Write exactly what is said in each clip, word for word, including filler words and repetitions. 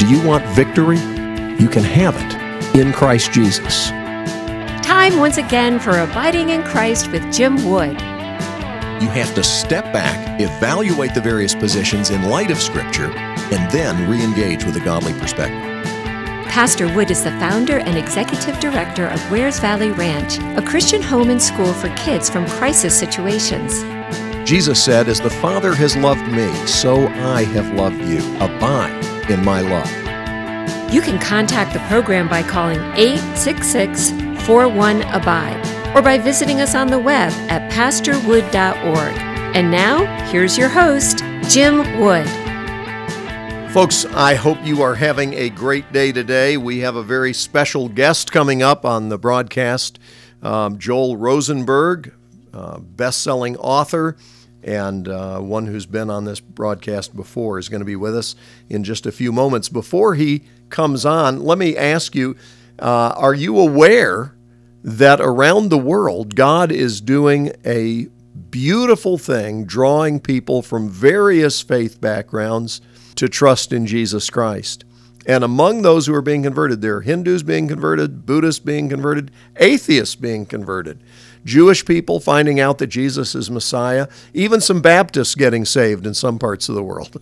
Do you want victory? You can have it in Christ Jesus. Time once again for Abiding in Christ with Jim Wood. You have to step back, evaluate the various positions in light of Scripture, and then re-engage with a godly perspective. Pastor Wood is the founder and executive director of Wares Valley Ranch, a Christian home and school for kids from crisis situations. Jesus said, "As the Father has loved me, so I have loved you. Abide in my love." You can contact the program by calling eight six six, four one, ABIDE or by visiting us on the web at pastor wood dot org. And now, here's your host, Jim Wood. Folks, I hope you are having a great day today. We have a very special guest coming up on the broadcast, um, Joel Rosenberg, uh, best-selling author, and uh, one who's been on this broadcast before, is going to be with us in just a few moments. Before he comes on, let me ask you, uh, are you aware that around the world, God is doing a beautiful thing, drawing people from various faith backgrounds to trust in Jesus Christ? And among those who are being converted, there are Hindus being converted, Buddhists being converted, atheists being converted, Jewish people finding out that Jesus is Messiah, even some Baptists getting saved in some parts of the world.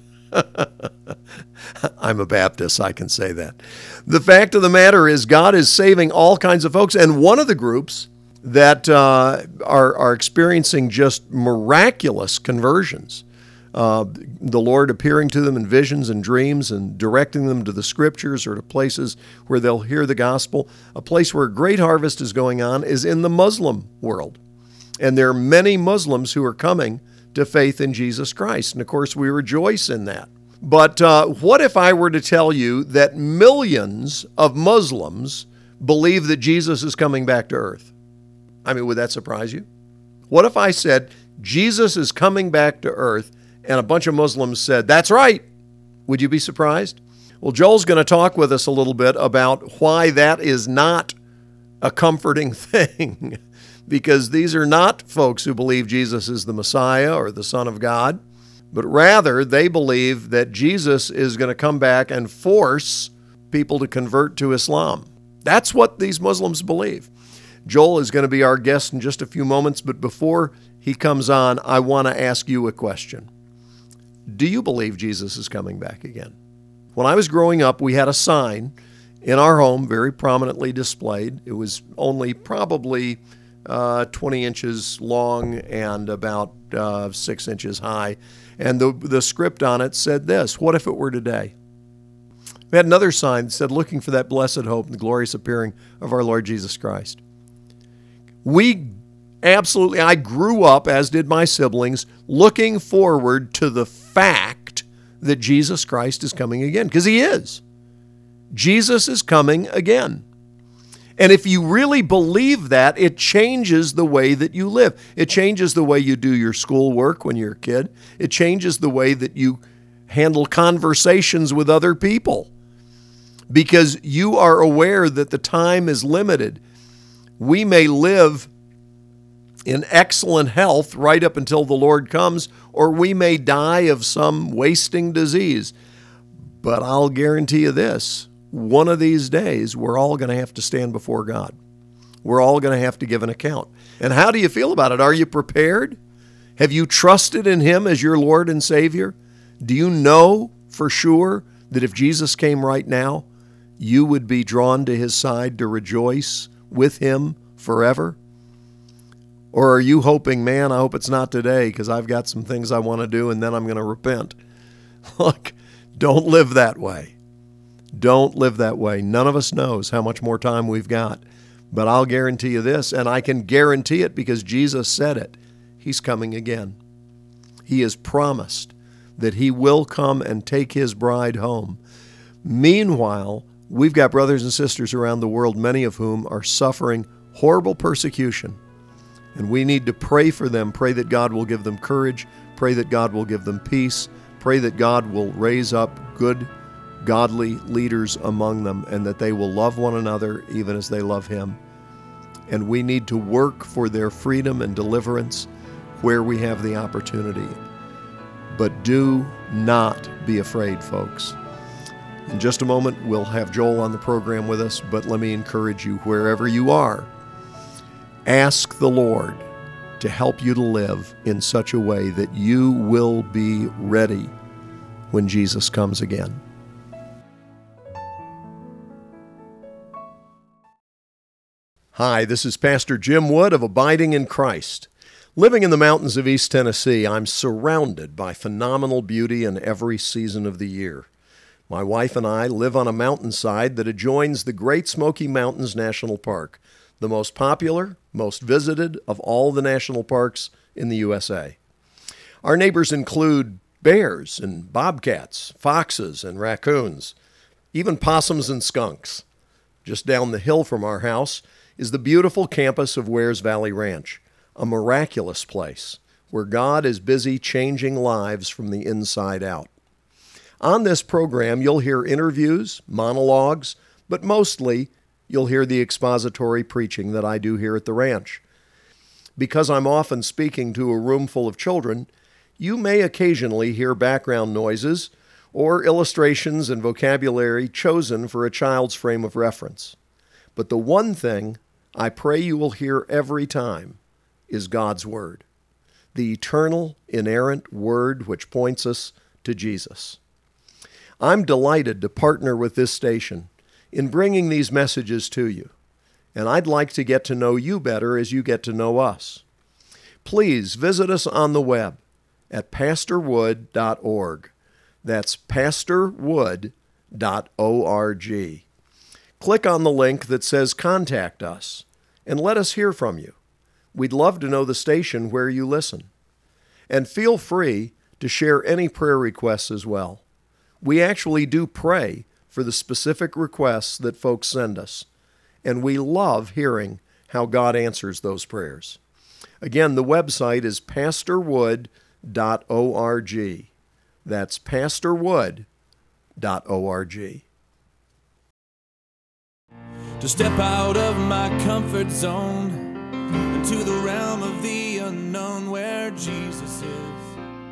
I'm a Baptist, I can say that. The fact of the matter is God is saving all kinds of folks, and one of the groups that uh, are, are experiencing just miraculous conversions, Uh, the Lord appearing to them in visions and dreams and directing them to the Scriptures or to places where they'll hear the gospel. A place where a great harvest is going on is in the Muslim world. And there are many Muslims who are coming to faith in Jesus Christ. And of course, we rejoice in that. But uh, what if I were to tell you that millions of Muslims believe that Jesus is coming back to earth? I mean, would that surprise you? What if I said, Jesus is coming back to earth, and a bunch of Muslims said, "That's right"? Would you be surprised? Well, Joel's going to talk with us a little bit about why that is not a comforting thing, because these are not folks who believe Jesus is the Messiah or the Son of God, but rather they believe that Jesus is going to come back and force people to convert to Islam. That's what these Muslims believe. Joel is going to be our guest in just a few moments, but before he comes on, I want to ask you a question. Do you believe Jesus is coming back again? When I was growing up, we had a sign in our home, very prominently displayed. It was only probably uh, twenty inches long and about uh, six inches high. And the, the script on it said this: "What if it were today?" We had another sign that said, "Looking for that blessed hope and the glorious appearing of our Lord Jesus Christ." We Absolutely. I grew up, as did my siblings, looking forward to the fact that Jesus Christ is coming again, because he is. Jesus is coming again. And if you really believe that, it changes the way that you live. It changes the way you do your schoolwork when you're a kid. It changes the way that you handle conversations with other people, because you are aware that the time is limited. We may live in excellent health right up until the Lord comes, or we may die of some wasting disease. But I'll guarantee you this, one of these days, we're all going to have to stand before God. We're all going to have to give an account. And how do you feel about it? Are you prepared? Have you trusted in him as your Lord and Savior? Do you know for sure that if Jesus came right now, you would be drawn to his side to rejoice with him forever? Or are you hoping, man, I hope it's not today because I've got some things I want to do and then I'm going to repent? Look, don't live that way. Don't live that way. None of us knows how much more time we've got. But I'll guarantee you this, and I can guarantee it because Jesus said it. He's coming again. He has promised that he will come and take his bride home. Meanwhile, we've got brothers and sisters around the world, many of whom are suffering horrible persecution. And we need to pray for them, pray that God will give them courage, pray that God will give them peace, pray that God will raise up good, godly leaders among them, and that they will love one another even as they love him. And we need to work for their freedom and deliverance where we have the opportunity. But do not be afraid, folks. In just a moment, we'll have Joel on the program with us, but let me encourage you, wherever you are, ask the Lord to help you to live in such a way that you will be ready when Jesus comes again. Hi, this is Pastor Jim Wood of Abiding in Christ. Living in the mountains of East Tennessee, I'm surrounded by phenomenal beauty in every season of the year. My wife and I live on a mountainside that adjoins the Great Smoky Mountains National Park, the most popular, most visited of all the national parks in the U S A. Our neighbors include bears and bobcats, foxes and raccoons, even possums and skunks. Just down the hill from our house is the beautiful campus of Wears Valley Ranch, a miraculous place where God is busy changing lives from the inside out. On this program, you'll hear interviews, monologues, but mostly you'll hear the expository preaching that I do here at the ranch. Because I'm often speaking to a room full of children, you may occasionally hear background noises or illustrations and vocabulary chosen for a child's frame of reference. But the one thing I pray you will hear every time is God's Word, the eternal, inerrant Word which points us to Jesus. I'm delighted to partner with this station in bringing these messages to you, and I'd like to get to know you better as you get to know us. Please visit us on the web at pastor wood dot org. That's pastor wood dot org. Click on the link that says Contact Us and let us hear from you. We'd love to know the station where you listen. And feel free to share any prayer requests as well. We actually do pray for the specific requests that folks send us, and we love hearing how God answers those prayers. Again, the website is pastor wood dot org. That's pastor wood dot org. To step out of my comfort zone into the realm of the unknown where Jesus is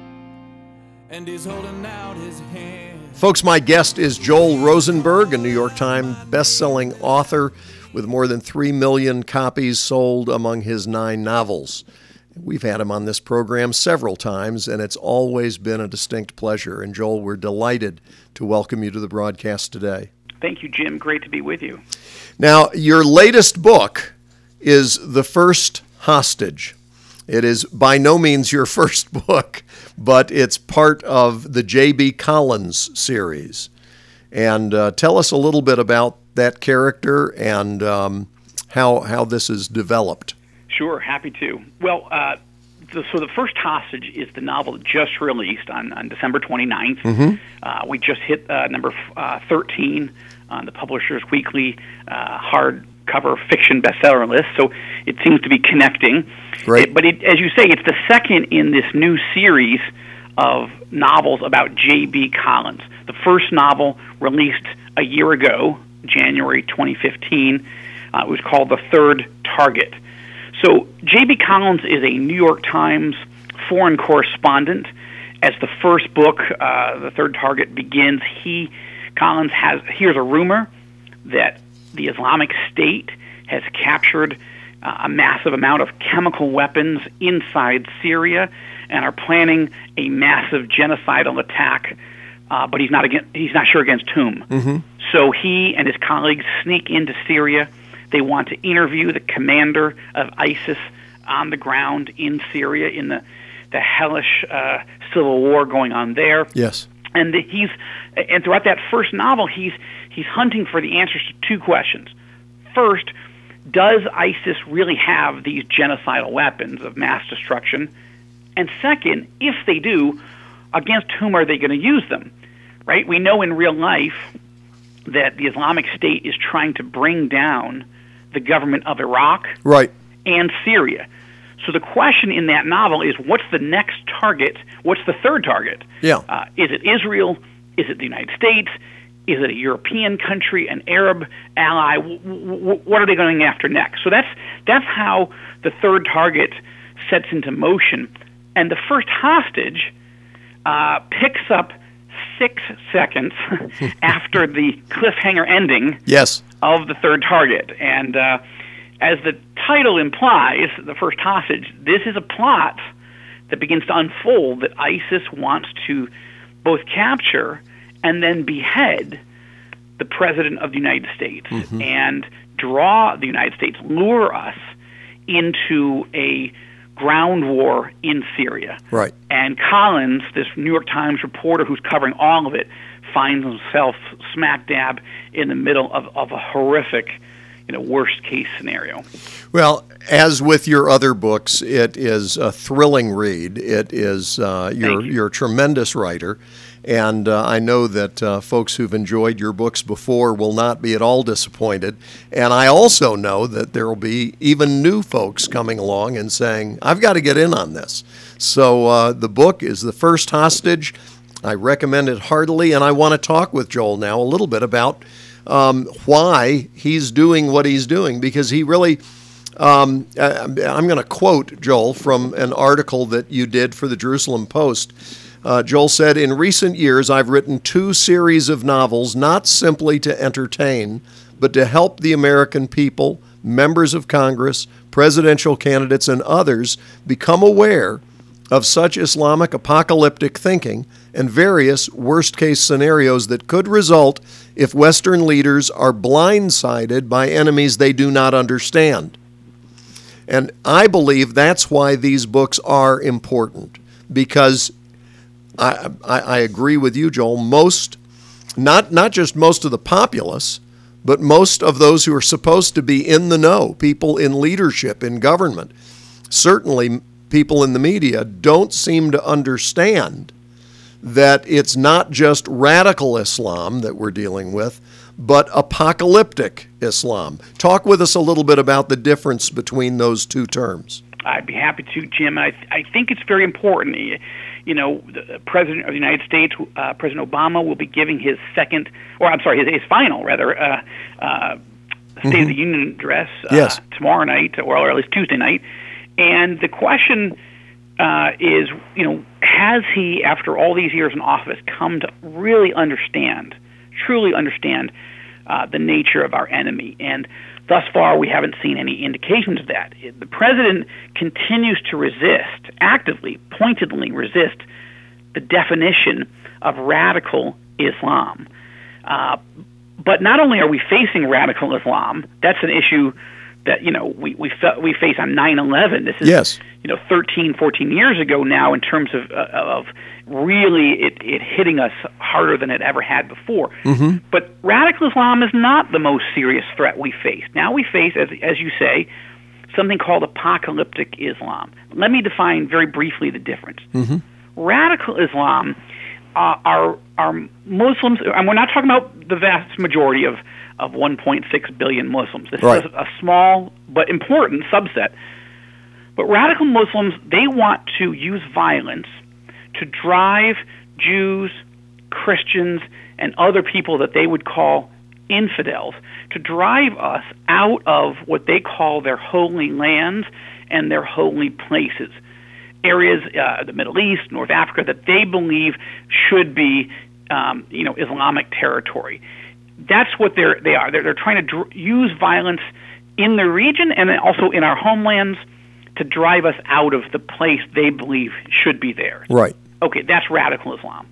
and he's holding out his hand. Folks, my guest is Joel Rosenberg, a New York Times best-selling author with more than three million copies sold among his nine novels. We've had him on this program several times, and it's always been a distinct pleasure. And Joel, we're delighted to welcome you to the broadcast today. Thank you, Jim. Great to be with you. Now, your latest book is The First Hostage. It is by no means your first book, but it's part of the J B. Collins series. And uh, tell us a little bit about that character and um, how how this is developed. Sure, happy to. Well, uh, the, so The First Hostage is the novel that just released on, on December twenty-ninth. Mm-hmm. Uh, we just hit uh, number uh, thirteen on the Publishers Weekly uh, hardcover fiction bestseller list, so it seems to be connecting. Right. It, but it, as you say, it's the second in this new series of novels about J B. Collins. The first novel released a year ago, January twenty fifteen. Uh, it was called The Third Target. So J B. Collins is a New York Times foreign correspondent. As the first book, uh, The Third Target, begins, he, Collins, has hears a rumor that the Islamic State has captured uh, a massive amount of chemical weapons inside Syria and are planning a massive genocidal attack, uh, but he's not against, he's not sure against whom. Mm-hmm. So he and his colleagues sneak into Syria. They want to interview the commander of ISIS on the ground in Syria in the, the hellish uh, civil war going on there. Yes. And the, he's and throughout that first novel, he's he's hunting for the answers to two questions. First, does ISIS really have these genocidal weapons of mass destruction? And second, if they do, against whom are they going to use them? Right? We know in real life that the Islamic State is trying to bring down the government of Iraq right. and Syria. So the question in that novel is, what's the next target? What's the third target? Yeah. Uh, is it Israel? Is it the United States? Is it a European country, an Arab ally? W- w- what are they going after next? So that's that's how the third target sets into motion. And The First Hostage uh, picks up six seconds after the cliffhanger ending yes. of The Third Target. And uh, as the title implies, The First Hostage, this is a plot that begins to unfold that ISIS wants to both capture and then behead the President of the United States mm-hmm. and draw the United States, lure us into a ground war in Syria. Right. And Collins, this New York Times reporter who's covering all of it, finds himself smack dab in the middle of, of a horrific, you know, worst case scenario. Well, as with your other books, it is a thrilling read. It is uh, you're you. you're a tremendous writer. And uh, I know that uh, folks who've enjoyed your books before will not be at all disappointed. And I also know that there will be even new folks coming along and saying, I've got to get in on this. So uh, the book is The First Hostage. I recommend it heartily. And I want to talk with Joel now a little bit about um, why he's doing what he's doing, because he really... Um, I'm going to quote Joel from an article that you did for the Jerusalem Post. Uh, Joel said, "In recent years, I've written two series of novels, not simply to entertain, but to help the American people, members of Congress, presidential candidates, and others become aware of such Islamic apocalyptic thinking and various worst-case scenarios that could result if Western leaders are blindsided by enemies they do not understand." And I believe that's why these books are important, because I, I, I agree with you, Joel. Most, not not just most of the populace, but most of those who are supposed to be in the know, people in leadership, in government, certainly people in the media, don't seem to understand that it's not just radical Islam that we're dealing with, but apocalyptic Islam. Talk with us a little bit about the difference between those two terms. I'd be happy to, Jim. I, I think it's very important. You know, the President of the United States, uh, President Obama, will be giving his second, or I'm sorry, his, his final, rather, uh, uh, State mm-hmm. of the Union address uh, yes. tomorrow night, or, or at least Tuesday night. And the question uh, is, you know, has he, after all these years in office, come to really understand, truly understand uh, the nature of our enemy? And thus far, we haven't seen any indications of that. The president continues to resist, actively, pointedly resist, the definition of radical Islam. Uh, but not only are we facing radical Islam, that's an issue that, you know, we we, fe- we face on nine eleven. This is, yes. you know, thirteen, fourteen years ago now, in terms of uh, of really it, it hitting us harder than it ever had before. Mm-hmm. But radical Islam is not the most serious threat we face. Now we face, as as you say, something called apocalyptic Islam. Let me define very briefly the difference. Mm-hmm. Radical Islam uh, are are Muslims, and we're not talking about the vast majority of, of one point six billion Muslims. This right. is a, a small but important subset. But radical Muslims, they want to use violence to drive Jews, Christians, and other people that they would call infidels, to drive us out of what they call their holy lands and their holy places, areas, uh, the Middle East, North Africa, that they believe should be, um, you know, Islamic territory. That's what they're they are. They're, they're trying to dr- use violence in the region and then also in our homelands to drive us out of the place they believe should be theirs. Right. Okay, that's radical Islam.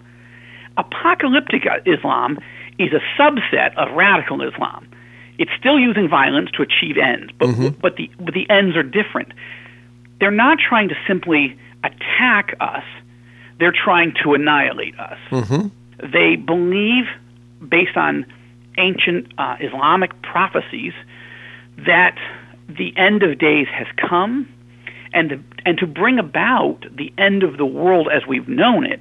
Apocalyptic Islam is a subset of radical Islam. It's still using violence to achieve ends, but mm-hmm. but the but the ends are different. They're not trying to simply attack us. They're trying to annihilate us. Mm-hmm. They believe, based on ancient uh, Islamic prophecies, that the end of days has come, and to, and to bring about the end of the world as we've known it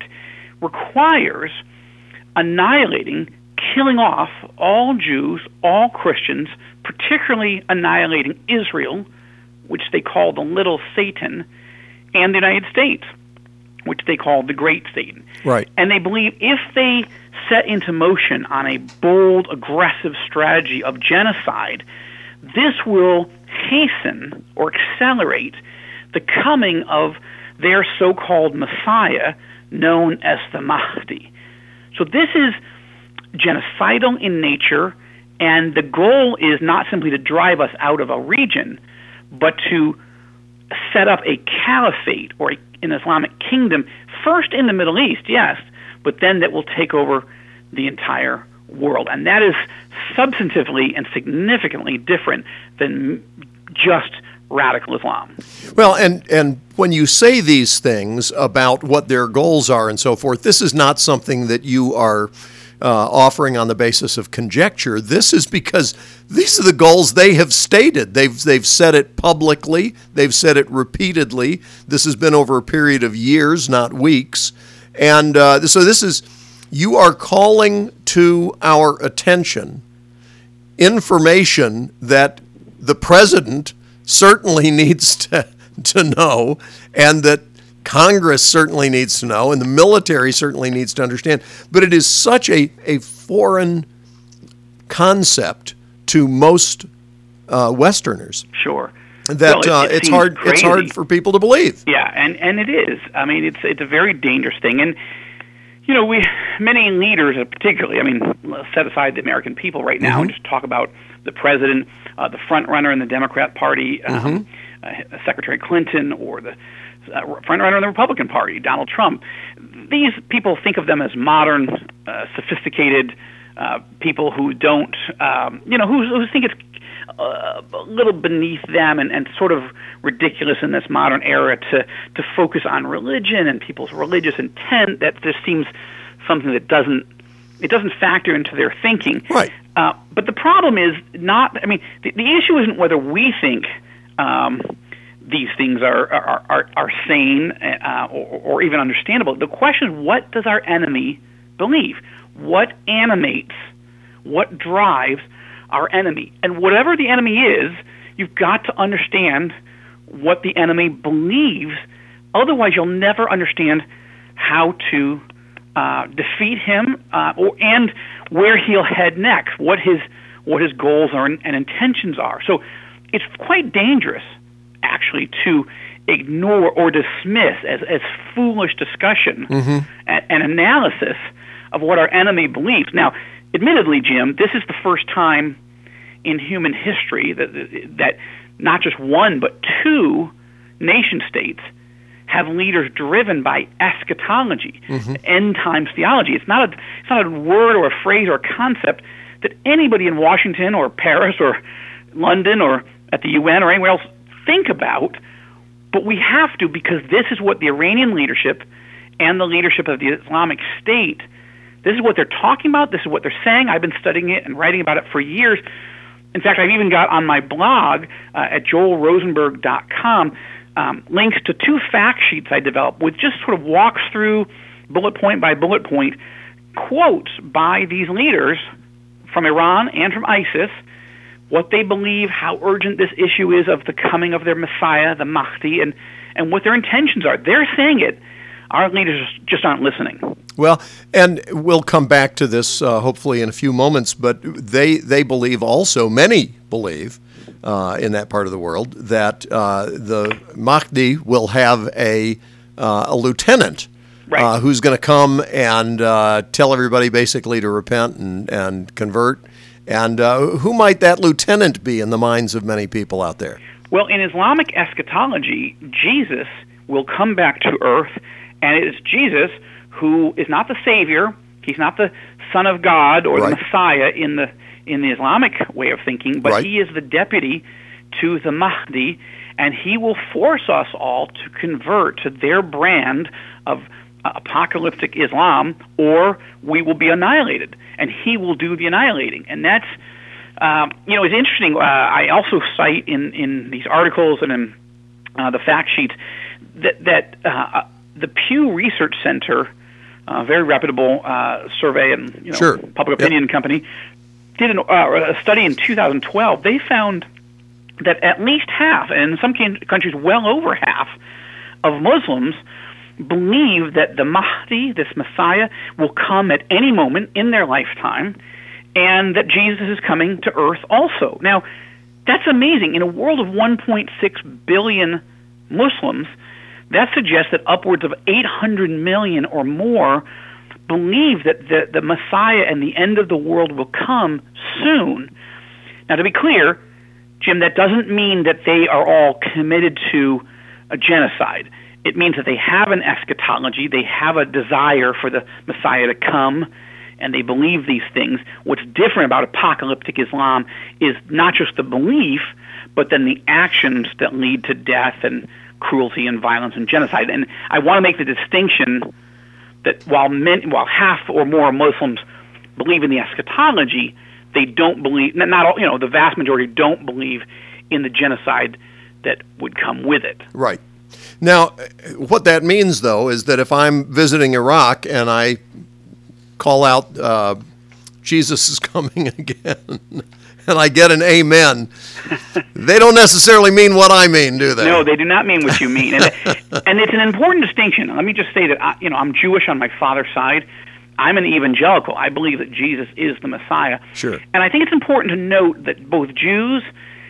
requires annihilating, killing off all Jews, all Christians, particularly annihilating Israel, which they call the little Satan, and the United States, which they call the great Satan. Right. And they believe if they set into motion on a bold, aggressive strategy of genocide, this will hasten or accelerate the coming of their so-called Messiah, known as the Mahdi. So this is genocidal in nature, and the goal is not simply to drive us out of a region, but to set up a caliphate or a, an Islamic kingdom, first in the Middle East, yes, but then that will take over the entire world. And that is substantively and significantly different than just radical Islam. Well, and, and when you say these things about what their goals are and so forth, this is not something that you are uh, offering on the basis of conjecture. This is because these are the goals they have stated. They've, they've said it publicly. They've said it repeatedly. This has been over a period of years, not weeks. And uh, so this is, you are calling to our attention information that the president certainly needs to, to know, and that Congress certainly needs to know, and the military certainly needs to understand. But it is such a, a foreign concept to most uh, Westerners. Sure. That well, it, uh, it it's hard. crazy. It's hard for people to believe. Yeah, and, and it is. I mean, it's it's a very dangerous thing, and you know, we many leaders, particularly. I mean, let's set aside the American people right now, mm-hmm. and just talk about the president, uh, the front runner in the Democrat Party, um, mm-hmm. uh, Secretary Clinton, or the uh, front runner in the Republican Party, Donald Trump. These people think of them as modern, uh, sophisticated uh, people who don't, um, you know, who, who think it's uh, a little beneath them and, and sort of ridiculous in this modern era to to focus on religion and people's religious intent. That just seems something that doesn't it doesn't factor into their thinking. Right. Uh, but the problem is not. I mean, the, the issue isn't whether we think um, these things are are are, are sane uh, or, or even understandable. The question is, what does our enemy believe? What animates? What drives our enemy? And whatever the enemy is, you've got to understand what the enemy believes. Otherwise, you'll never understand how to uh, defeat him, uh, or and where he'll head next. What his what his goals are and, and intentions are. So, it's quite dangerous, actually, to ignore or dismiss as as foolish discussion mm-hmm. and, and analysis of what our enemy believes. Now, admittedly, Jim, this is the first time in human history that that not just one but two nation states have leaders driven by eschatology, mm-hmm. end times theology. It's not a it's not a word or a phrase or a concept that anybody in Washington or Paris or London or at the U N or anywhere else think about, but we have to, because this is what the Iranian leadership and the leadership of the Islamic State, this is what they're talking about, this is what they're saying. I've been studying it and writing about it for years. In fact, I've even got on my blog uh, at joel rosenberg dot com um, links to two fact sheets I developed, which just sort of walks through bullet point by bullet point quotes by these leaders from Iran and from ISIS, what they believe, how urgent this issue is of the coming of their Messiah, the Mahdi, and, and what their intentions are. They're saying it. Our leaders just aren't listening. Well, and we'll come back to this uh, hopefully in a few moments, but they they believe also, many believe uh, in that part of the world, that uh, the Mahdi will have a, uh, a lieutenant right. uh, who's going to come and uh, tell everybody basically to repent and, and convert. And uh, who might that lieutenant be in the minds of many people out there? Well, in Islamic eschatology, Jesus will come back to earth, and it is Jesus who is not the Savior. He's not the Son of God or right. the Messiah in the in the Islamic way of thinking, but right. he is the deputy to the Mahdi, and he will force us all to convert to their brand of uh, apocalyptic Islam, or we will be annihilated, and he will do the annihilating. And that's, um, you know, it's interesting. Uh, I also cite in, in these articles and in uh, the fact sheets that, that uh, the Pew Research Center, a very reputable uh, survey and you know, sure. public opinion yep. company, did an, uh, a study in two thousand twelve. They found that at least half, and in some countries well over half, of Muslims believe that the Mahdi, this Messiah, will come at any moment in their lifetime, and that Jesus is coming to earth also. Now, that's amazing. In a world of one point six billion Muslims, that suggests that upwards of eight hundred million or more believe that the, the Messiah and the end of the world will come soon. Now, to be clear, Jim, that doesn't mean that they are all committed to a genocide. It means that they have an eschatology, they have a desire for the Messiah to come, and they believe these things. What's different about apocalyptic Islam is not just the belief, but then the actions that lead to death and cruelty and violence and genocide. And I want to make the distinction that while men, while half or more Muslims believe in the eschatology, they don't believe, not all, you know, the vast majority don't believe in the genocide that would come with it. Right. Now, what that means, though, is that if I'm visiting Iraq and I call out, uh, Jesus is coming again, and I get an amen, they don't necessarily mean what I mean, do they? No, they do not mean what you mean. And, and it's an important distinction. Let me just say that, I, you know, I'm Jewish on my father's side. I'm an evangelical. I believe that Jesus is the Messiah. Sure. And I think it's important to note that both Jews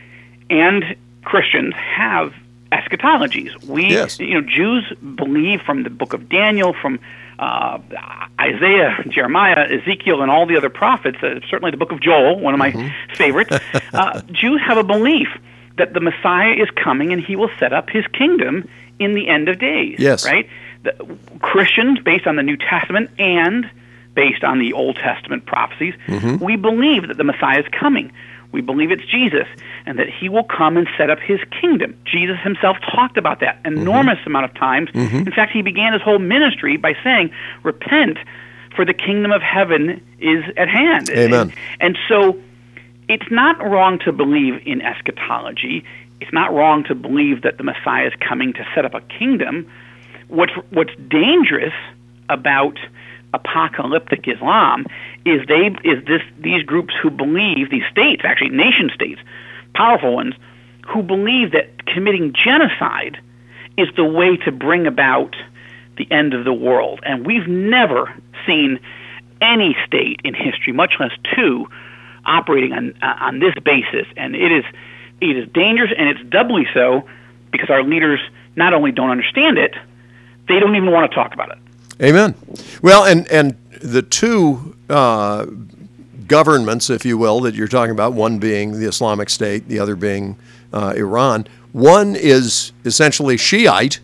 and Christians have eschatologies. We, yes. you know, Jews believe from the book of Daniel, from uh, Isaiah, Jeremiah, Ezekiel, and all the other prophets, uh, certainly the book of Joel, one of my mm-hmm. favorites. uh, Jews have a belief that the Messiah is coming and he will set up his kingdom in the end of days. Yes. Right? The Christians, based on the New Testament and based on the Old Testament prophecies, mm-hmm. we believe that the Messiah is coming. We believe it's Jesus and that he will come and set up his kingdom. Jesus himself talked about that an mm-hmm. enormous amount of times. Mm-hmm. In fact, he began his whole ministry by saying, repent, for the kingdom of heaven is at hand. Amen. And, and so it's not wrong to believe in eschatology. It's not wrong to believe that the Messiah is coming to set up a kingdom. What's what's dangerous about apocalyptic Islam is they is this these groups who believe, these states, actually nation states, powerful ones, who believe that committing genocide is the way to bring about the end of the world. And we've never seen any state in history, much less two, operating on uh, on this basis. And it is it is dangerous, and it's doubly so because our leaders not only don't understand it, they don't even want to talk about it. Amen. Well, and, and the two uh, governments, if you will, that you're talking about, one being the Islamic State, the other being uh, Iran, one is essentially Shiite,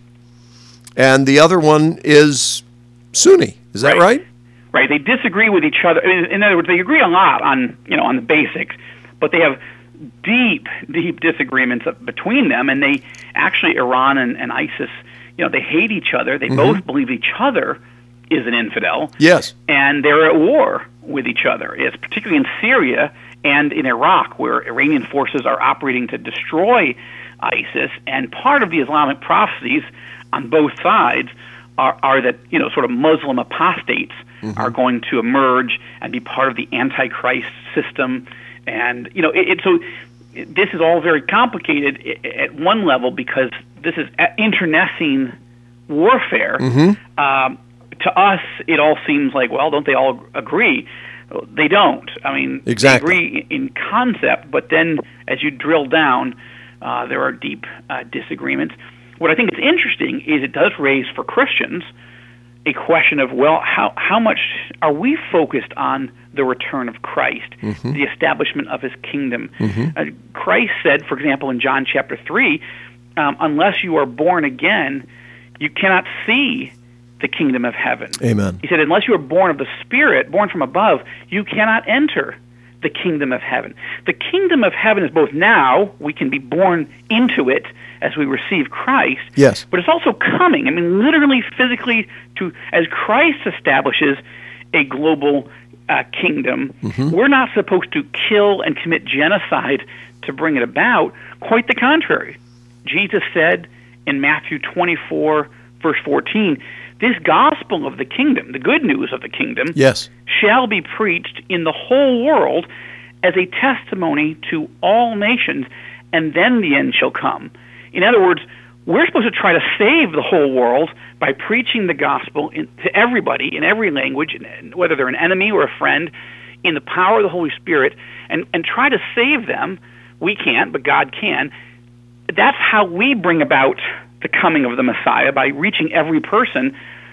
and the other one is Sunni. Is that right? Right. Right. They disagree with each other. In other words, they agree a lot on, you know, on the basics, but they have deep, deep disagreements between them, and they actually, Iran and, and ISIS, you know, they hate each other. They mm-hmm. both believe each other is an infidel. Yes. And they're at war with each other. It's particularly in Syria and in Iraq, where Iranian forces are operating to destroy ISIS. And part of the Islamic prophecies on both sides are, are that, you know, sort of Muslim apostates mm-hmm. are going to emerge and be part of the Antichrist system. And, you know, it, it so it, this is all very complicated at one level because this is internecine warfare. Mm-hmm. Um, to us, it all seems like, well, don't they all agree? They don't. I mean, exactly. They agree in concept, but then as you drill down, uh, there are deep uh, disagreements. What I think is interesting is it does raise for Christians a question of, well, how how much are we focused on the return of Christ, mm-hmm. the establishment of his kingdom? Mm-hmm. Uh, Christ said, for example, in John chapter three, um, unless you are born again, you cannot see the kingdom of heaven. Amen. He said, unless you are born of the Spirit, born from above, you cannot enter the kingdom of heaven. The kingdom of heaven is both now, we can be born into it as we receive Christ, yes, but it's also coming. I mean, literally, physically, to as Christ establishes a global uh, kingdom, mm-hmm. we're not supposed to kill and commit genocide to bring it about. Quite the contrary. Jesus said in Matthew twenty-four, verse fourteen, this gospel of the kingdom, the good news of the kingdom, yes, shall be preached in the whole world as a testimony to all nations, and then the end shall come. In other words, we're supposed to try to save the whole world by preaching the gospel in, to everybody in every language, whether they're an enemy or a friend, in the power of the Holy Spirit, and, and try to save them. We can't, but God can. That's how we bring about the coming of the Messiah, by reaching every person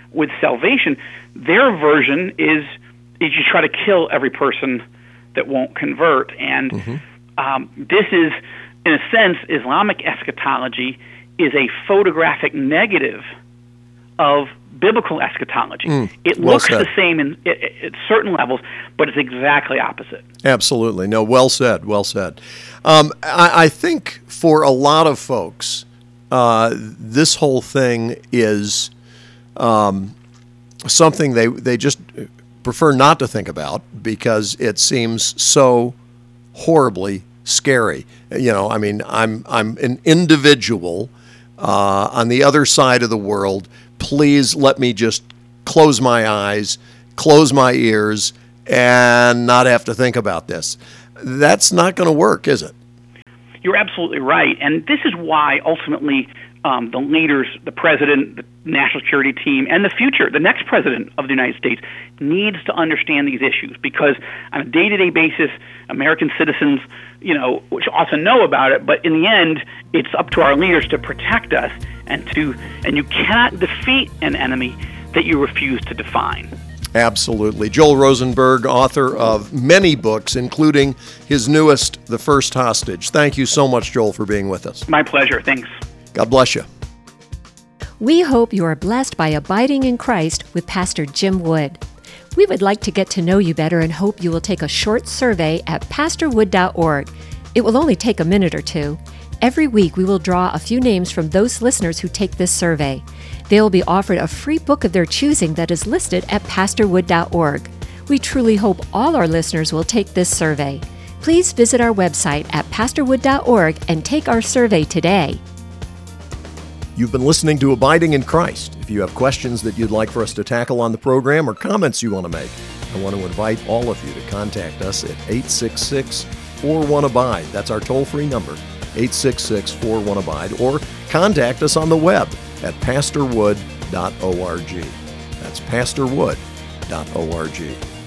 with salvation. Their version is is you try to kill every person that won't convert. And mm-hmm. um, this is, in a sense, Islamic eschatology is a photographic negative of biblical eschatology. Mm, it well looks said. the same in, at certain levels, but it's exactly opposite. Absolutely. No, well said, well said. Um, I, I think for a lot of folks, uh, this whole thing is um, something they, they just prefer not to think about because it seems so horribly scary. You know, I mean, I'm I'm an individual uh, on the other side of the world. Please let me just close my eyes, close my ears, and not have to think about this. That's not going to work, is it? You're absolutely right. And this is why ultimately um, the leaders, the president, the national security team, and the future, the next president of the United States needs to understand these issues, because on a day-to-day basis, American citizens, you know, which often know about it, but in the end, it's up to our leaders to protect us and to, and you cannot defeat an enemy that you refuse to define. Absolutely. Joel Rosenberg, author of many books, including his newest, The First Hostage. Thank you so much, Joel, for being with us. My pleasure. Thanks. God bless you. We hope you are blessed by abiding in Christ with Pastor Jim Wood. We would like to get to know you better and hope you will take a short survey at pastor wood dot org. It will only take a minute or two. Every week, we will draw a few names from those listeners who take this survey. They will be offered a free book of their choosing that is listed at pastor wood dot org. We truly hope all our listeners will take this survey. Please visit our website at pastor wood dot org and take our survey today. You've been listening to Abiding in Christ. If you have questions that you'd like for us to tackle on the program or comments you want to make, I want to invite all of you to contact us at eight six six, four one, abide. That's our toll-free number, eight six six, four one, abide, or contact us on the web at pastor wood dot org. That's pastor wood dot org.